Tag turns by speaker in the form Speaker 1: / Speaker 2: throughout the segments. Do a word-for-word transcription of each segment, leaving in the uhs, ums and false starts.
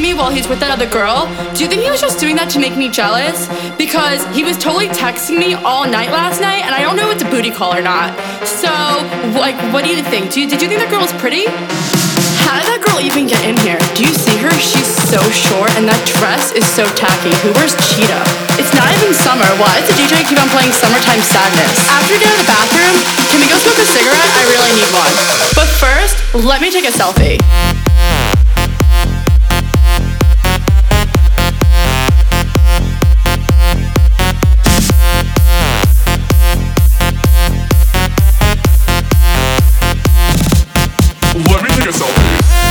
Speaker 1: me while he's with that other girl. Do you think he was just doing that to make me jealous? Because he was totally texting me all night last night, and I don't know if it's a booty call or not. So, like, what do you think? Do you, did you think that girl was pretty? How did that girl even get in here? Do you see her? She's so short, and that dress is so tacky. Who wears cheetah? It's not even summer. Why does the D J keep on playing Summertime Sadness? After we get out of the bathroom, can we go smoke a cigarette? I really need one. But first, let me take a selfie.
Speaker 2: Let me take a selfie.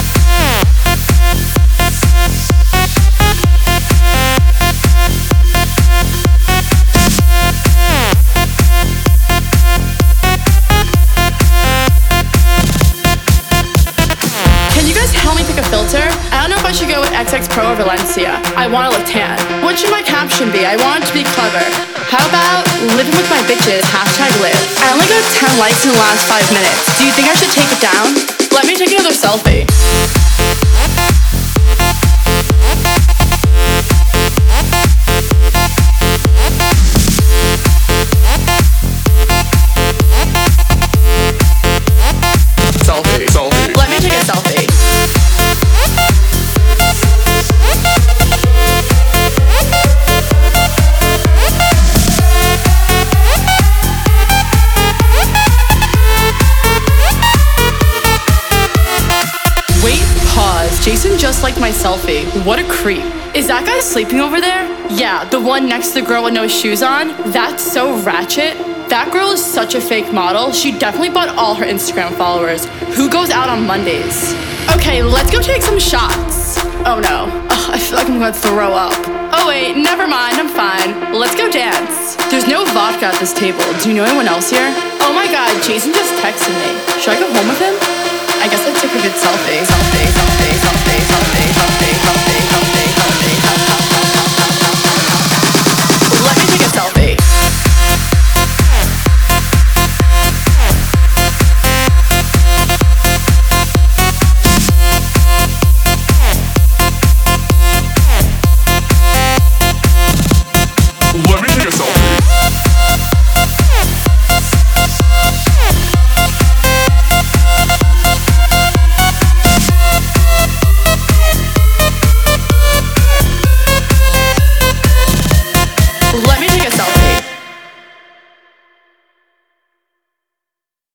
Speaker 1: I don't know if I should go with X X Pro or Valencia. I want to look tan. What should my caption be? I want it to be clever. How about living with my bitches, hashtag live. I only got ten likes in the last five minutes. Do you think I should take it down? Let me take another selfie.
Speaker 2: Selfie, selfie.
Speaker 1: Let me take a selfie. Jason just liked my selfie. What a creep. Is that guy sleeping over there? Yeah, the one next to the girl with no shoes on? That's so ratchet. That girl is such a fake model. She definitely bought all her Instagram followers. Who goes out on Mondays? Okay, let's go take some shots. Oh no, Ugh, I feel like I'm gonna throw up. Oh wait, never mind, I'm fine. Let's go dance. There's no vodka at this table. Do you know anyone else here? Oh my god, Jason just texted me. Should I go home with him? I guess I took a good selfie. Selfie, selfie, selfie, selfie, selfie, selfie, selfie.